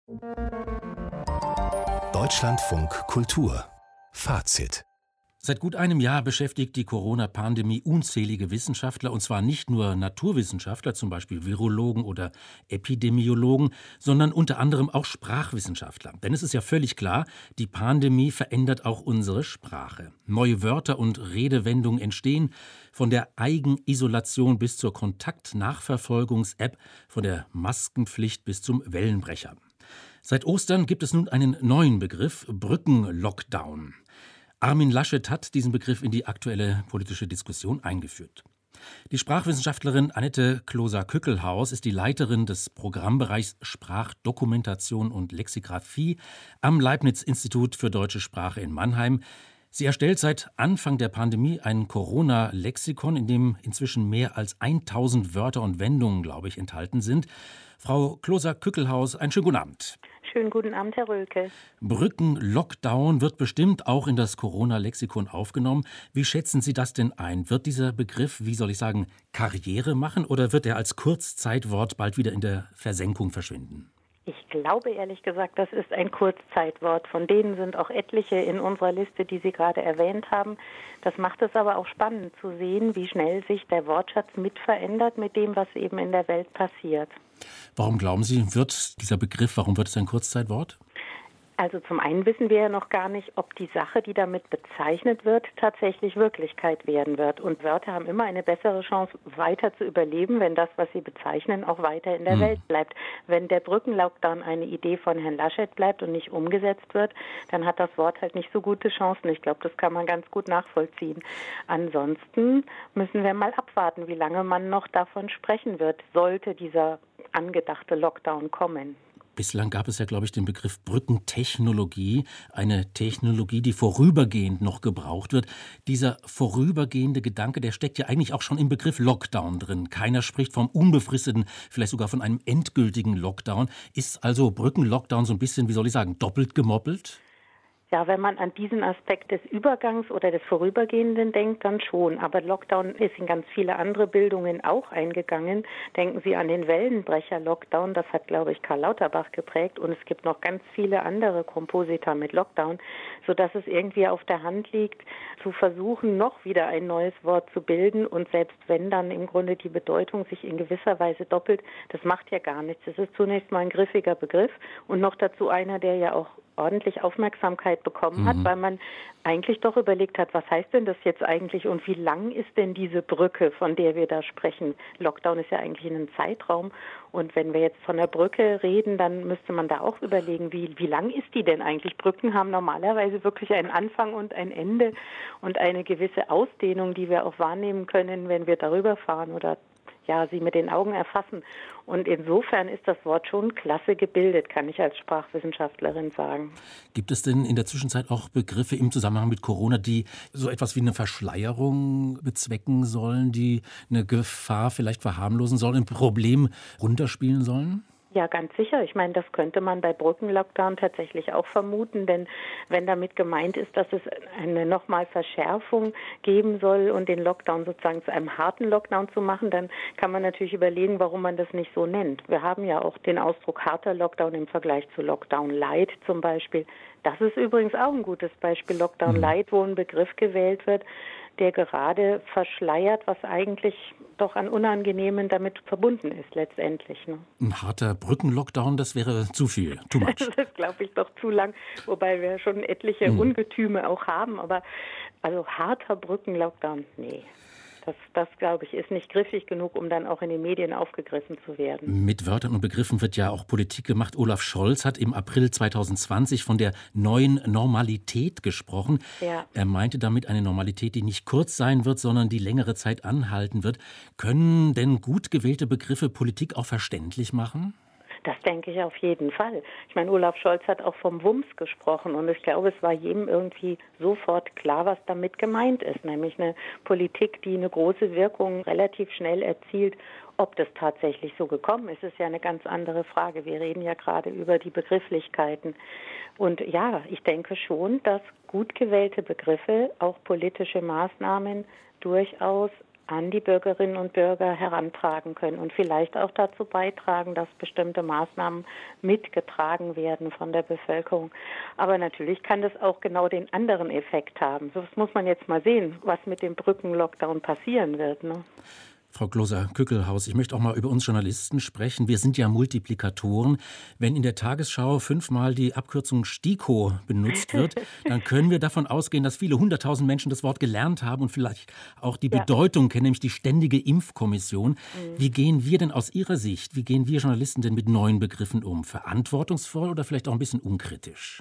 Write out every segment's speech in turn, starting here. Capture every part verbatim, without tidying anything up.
Deutschlandfunk Kultur Fazit. Seit gut einem Jahr beschäftigt die Corona-Pandemie unzählige Wissenschaftler, und zwar nicht nur Naturwissenschaftler, zum Beispiel Virologen oder Epidemiologen, sondern unter anderem auch Sprachwissenschaftler. Denn es ist ja völlig klar, die Pandemie verändert auch unsere Sprache. Neue Wörter und Redewendungen entstehen, von der Eigenisolation bis zur Kontaktnachverfolgungs-App, von der Maskenpflicht bis zum Wellenbrecher. Seit Ostern gibt es nun einen neuen Begriff, Brückenlockdown. Armin Laschet hat diesen Begriff in die aktuelle politische Diskussion eingeführt. Die Sprachwissenschaftlerin Annette Kloser-Kückelhaus ist die Leiterin des Programmbereichs Sprachdokumentation und Lexikographie am Leibniz-Institut für deutsche Sprache in Mannheim. Sie erstellt seit Anfang der Pandemie ein Corona-Lexikon, in dem inzwischen mehr als tausend Wörter und Wendungen, glaube ich, enthalten sind. Frau Kloser-Kückelhaus, einen schönen guten Abend. Schönen guten Abend, Herr Röhlke. Brückenlockdown wird bestimmt auch in das Corona-Lexikon aufgenommen. Wie schätzen Sie das denn ein? Wird dieser Begriff, wie soll ich sagen, Karriere machen oder wird er als Kurzzeitwort bald wieder in der Versenkung verschwinden? Ich glaube ehrlich gesagt, das ist ein Kurzzeitwort. Von denen sind auch etliche in unserer Liste, die Sie gerade erwähnt haben. Das macht es aber auch spannend zu sehen, wie schnell sich der Wortschatz mit verändert mit dem, was eben in der Welt passiert. Warum glauben Sie, wird dieser Begriff, warum wird es ein Kurzzeitwort? Also zum einen wissen wir ja noch gar nicht, ob die Sache, die damit bezeichnet wird, tatsächlich Wirklichkeit werden wird. Und Wörter haben immer eine bessere Chance, weiter zu überleben, wenn das, was sie bezeichnen, auch weiter in der hm. Welt bleibt. Wenn der Brückenlockdown eine Idee von Herrn Laschet bleibt und nicht umgesetzt wird, dann hat das Wort halt nicht so gute Chancen. Ich glaube, das kann man ganz gut nachvollziehen. Ansonsten müssen wir mal abwarten, wie lange man noch davon sprechen wird, sollte dieser angedachte Lockdown kommen. Bislang gab es ja, glaube ich, den Begriff Brückentechnologie, eine Technologie, die vorübergehend noch gebraucht wird. Dieser vorübergehende Gedanke, der steckt ja eigentlich auch schon im Begriff Lockdown drin. Keiner spricht vom unbefristeten, vielleicht sogar von einem endgültigen Lockdown. Ist also Brückenlockdown so ein bisschen, wie soll ich sagen, doppelt gemoppelt? Ja, wenn man an diesen Aspekt des Übergangs oder des Vorübergehenden denkt, dann schon. Aber Lockdown ist in ganz viele andere Bildungen auch eingegangen. Denken Sie an den Wellenbrecher-Lockdown, das hat, glaube ich, Karl Lauterbach geprägt. Und es gibt noch ganz viele andere Komposita mit Lockdown, sodass es irgendwie auf der Hand liegt, zu versuchen, noch wieder ein neues Wort zu bilden. Und selbst wenn dann im Grunde die Bedeutung sich in gewisser Weise doppelt, das macht ja gar nichts. Es ist zunächst mal ein griffiger Begriff und noch dazu einer, der ja auch ordentlich Aufmerksamkeit bekommen hat, mhm. weil man eigentlich doch überlegt hat, was heißt denn das jetzt eigentlich und wie lang ist denn diese Brücke, von der wir da sprechen? Lockdown ist ja eigentlich ein Zeitraum und wenn wir jetzt von der Brücke reden, dann müsste man da auch überlegen, wie, wie lang ist die denn eigentlich? Brücken haben normalerweise wirklich einen Anfang und ein Ende und eine gewisse Ausdehnung, die wir auch wahrnehmen können, wenn wir darüber fahren oder ja, sie mit den Augen erfassen. Und insofern ist das Wort schon klasse gebildet, kann ich als Sprachwissenschaftlerin sagen. Gibt es denn in der Zwischenzeit auch Begriffe im Zusammenhang mit Corona, die so etwas wie eine Verschleierung bezwecken sollen, die eine Gefahr vielleicht verharmlosen sollen, ein Problem runterspielen sollen? Ja, ganz sicher. Ich meine, das könnte man bei Brückenlockdown tatsächlich auch vermuten, denn wenn damit gemeint ist, dass es eine nochmal Verschärfung geben soll und den Lockdown sozusagen zu einem harten Lockdown zu machen, dann kann man natürlich überlegen, warum man das nicht so nennt. Wir haben ja auch den Ausdruck harter Lockdown im Vergleich zu Lockdown Light zum Beispiel. Das ist übrigens auch ein gutes Beispiel, Lockdown mhm. Light, wo ein Begriff gewählt wird, der gerade verschleiert, was eigentlich doch an Unangenehmen damit verbunden ist letztendlich. Ne? Ein harter Brückenlockdown, das wäre zu viel, too much. Das ist, glaube ich, doch zu lang, wobei wir schon etliche hm. Ungetüme auch haben. Aber also harter Brückenlockdown, nee. Das, das, glaube ich, ist nicht griffig genug, um dann auch in den Medien aufgegriffen zu werden. Mit Wörtern und Begriffen wird ja auch Politik gemacht. Olaf Scholz hat im April zwanzig zwanzig von der neuen Normalität gesprochen. Ja. Er meinte damit eine Normalität, die nicht kurz sein wird, sondern die längere Zeit anhalten wird. Können denn gut gewählte Begriffe Politik auch verständlich machen? Das denke ich auf jeden Fall. Ich meine, Olaf Scholz hat auch vom Wumms gesprochen und ich glaube, es war jedem irgendwie sofort klar, was damit gemeint ist, nämlich eine Politik, die eine große Wirkung relativ schnell erzielt. Ob das tatsächlich so gekommen ist, ist ja eine ganz andere Frage. Wir reden ja gerade über die Begrifflichkeiten. Und ja, ich denke schon, dass gut gewählte Begriffe, auch politische Maßnahmen, durchaus an die Bürgerinnen und Bürger herantragen können und vielleicht auch dazu beitragen, dass bestimmte Maßnahmen mitgetragen werden von der Bevölkerung. Aber natürlich kann das auch genau den anderen Effekt haben. Das muss man jetzt mal sehen, was mit dem Brückenlockdown passieren wird, ne? Frau Kloser-Kückelhaus, ich möchte auch mal über uns Journalisten sprechen. Wir sind ja Multiplikatoren. Wenn in der Tagesschau fünfmal die Abkürzung STIKO benutzt wird, dann können wir davon ausgehen, dass viele hunderttausend Menschen das Wort gelernt haben und vielleicht auch die ja. Bedeutung kennen, nämlich die Ständige Impfkommission. Mhm. Wie gehen wir denn aus Ihrer Sicht, wie gehen wir Journalisten denn mit neuen Begriffen um? Verantwortungsvoll oder vielleicht auch ein bisschen unkritisch?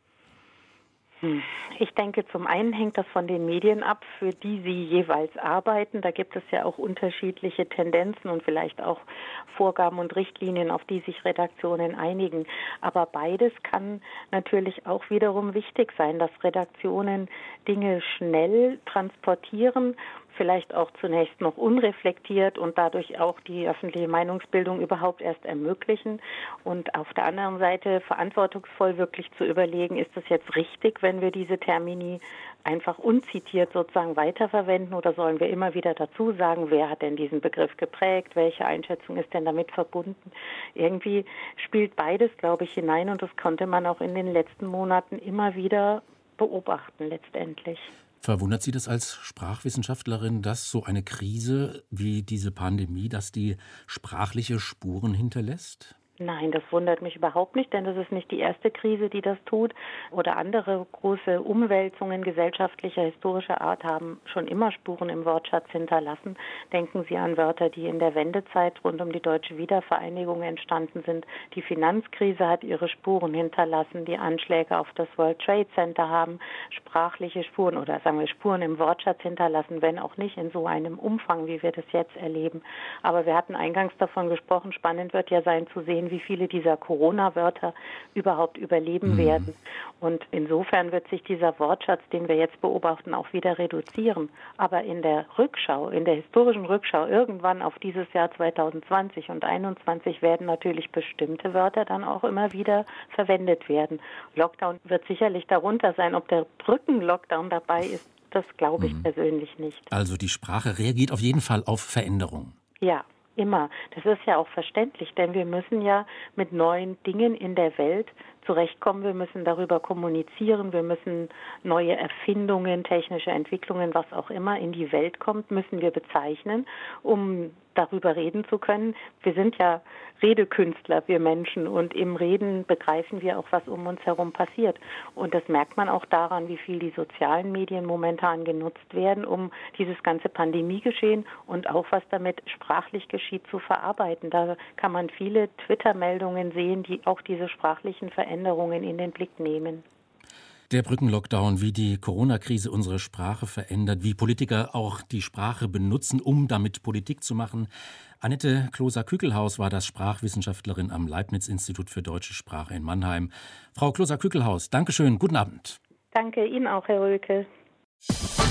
Ich denke, zum einen hängt das von den Medien ab, für die sie jeweils arbeiten. Da gibt es ja auch unterschiedliche Tendenzen und vielleicht auch Vorgaben und Richtlinien, auf die sich Redaktionen einigen. Aber beides kann natürlich auch wiederum wichtig sein, dass Redaktionen Dinge schnell transportieren, vielleicht auch zunächst noch unreflektiert und dadurch auch die öffentliche Meinungsbildung überhaupt erst ermöglichen. Und auf der anderen Seite verantwortungsvoll wirklich zu überlegen, ist es jetzt richtig, wenn wir diese Termini einfach unzitiert sozusagen weiterverwenden oder sollen wir immer wieder dazu sagen, wer hat denn diesen Begriff geprägt, welche Einschätzung ist denn damit verbunden? Irgendwie spielt beides, glaube ich, hinein und das konnte man auch in den letzten Monaten immer wieder beobachten letztendlich. Verwundert Sie das als Sprachwissenschaftlerin, dass so eine Krise wie diese Pandemie, dass die sprachliche Spuren hinterlässt? Nein, das wundert mich überhaupt nicht, denn das ist nicht die erste Krise, die das tut. Oder andere große Umwälzungen gesellschaftlicher, historischer Art haben schon immer Spuren im Wortschatz hinterlassen. Denken Sie an Wörter, die in der Wendezeit rund um die deutsche Wiedervereinigung entstanden sind. Die Finanzkrise hat ihre Spuren hinterlassen. Die Anschläge auf das World Trade Center haben sprachliche Spuren oder sagen wir Spuren im Wortschatz hinterlassen, wenn auch nicht in so einem Umfang, wie wir das jetzt erleben. Aber wir hatten eingangs davon gesprochen, spannend wird ja sein zu sehen, wie viele dieser Corona-Wörter überhaupt überleben mhm. werden. Und insofern wird sich dieser Wortschatz, den wir jetzt beobachten, auch wieder reduzieren. Aber in der Rückschau, in der historischen Rückschau, irgendwann auf dieses Jahr zwanzig zwanzig und einundzwanzig werden natürlich bestimmte Wörter dann auch immer wieder verwendet werden. Lockdown wird sicherlich darunter sein. Ob der Brücken-Lockdown dabei ist, das glaube ich mhm. persönlich nicht. Also die Sprache reagiert auf jeden Fall auf Veränderungen. Ja. Immer. Das ist ja auch verständlich, denn wir müssen ja mit neuen Dingen in der Welt zurechtkommen. Wir müssen darüber kommunizieren. Wir müssen neue Erfindungen, technische Entwicklungen, was auch immer in die Welt kommt, müssen wir bezeichnen, um darüber reden zu können. Wir sind ja Redekünstler, wir Menschen, und im Reden begreifen wir auch, was um uns herum passiert. Und das merkt man auch daran, wie viel die sozialen Medien momentan genutzt werden, um dieses ganze Pandemiegeschehen und auch was damit sprachlich geschieht zu verarbeiten. Da kann man viele Twitter-Meldungen sehen, die auch diese sprachlichen Veränderungen in den Blick nehmen. Der Brückenlockdown, wie die Corona-Krise unsere Sprache verändert, wie Politiker auch die Sprache benutzen, um damit Politik zu machen. Annette Kloser-Kückelhaus war das, Sprachwissenschaftlerin am Leibniz-Institut für Deutsche Sprache in Mannheim. Frau Kloser-Kückelhaus, Dankeschön, guten Abend. Danke Ihnen auch, Herr Röhlke.